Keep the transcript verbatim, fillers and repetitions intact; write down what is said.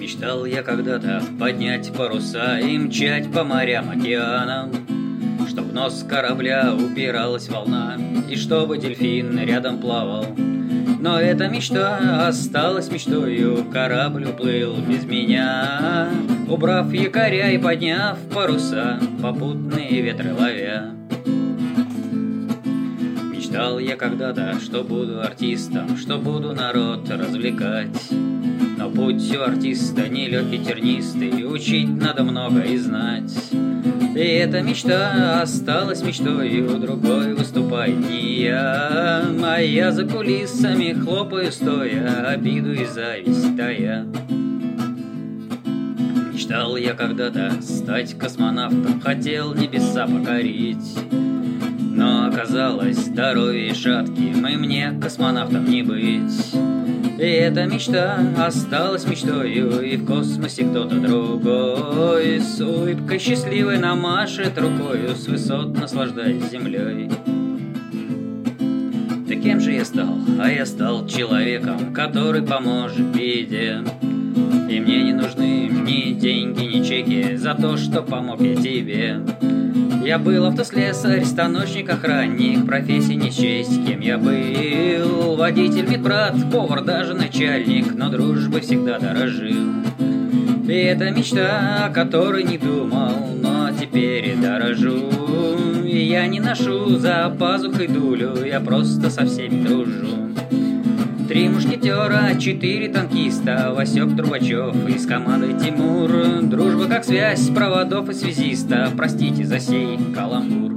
Мечтал я когда-то поднять паруса и мчать по морям, океанам, чтоб в нос корабля упиралась волна и чтобы дельфин рядом плавал. Но эта мечта осталась мечтою, корабль уплыл без меня, убрав якоря и подняв паруса, попутные ветры ловя. Мечтал я когда-то, что буду артистом, что буду народ развлекать. Но путь у артиста нелегкий, тернистый, учить надо много и знать. И эта мечта осталась мечтою, другой выступает не я, а я за кулисами хлопаю стоя, обиду и зависть тая. Мечтал я когда-то стать космонавтом, хотел небеса покорить. Но оказалось, здоровье шатким, и мне космонавтом не быть. И эта мечта осталась мечтою, и в космосе кто-то другой с улыбкой счастливой намашет рукою, с высот наслаждаясь землей. Да кем же я стал? А я стал человеком, который поможет в беде. И мне не нужны ни деньги, ни чеки за то, что помог я тебе. Я был автослесарь, станочник, охранник, профессии не счесть, кем я был. Водитель, медбрат, повар, даже начальник, но дружбой всегда дорожил. И это мечта, о которой не думал, но теперь и дорожу. И я не ношу за пазухой дулю, я просто со всеми дружу. Три мушкетера, четыре танкиста, Васек Трубачев и с командой Тимур. Дружба как связь проводов и связиста, простите за сей каламбур.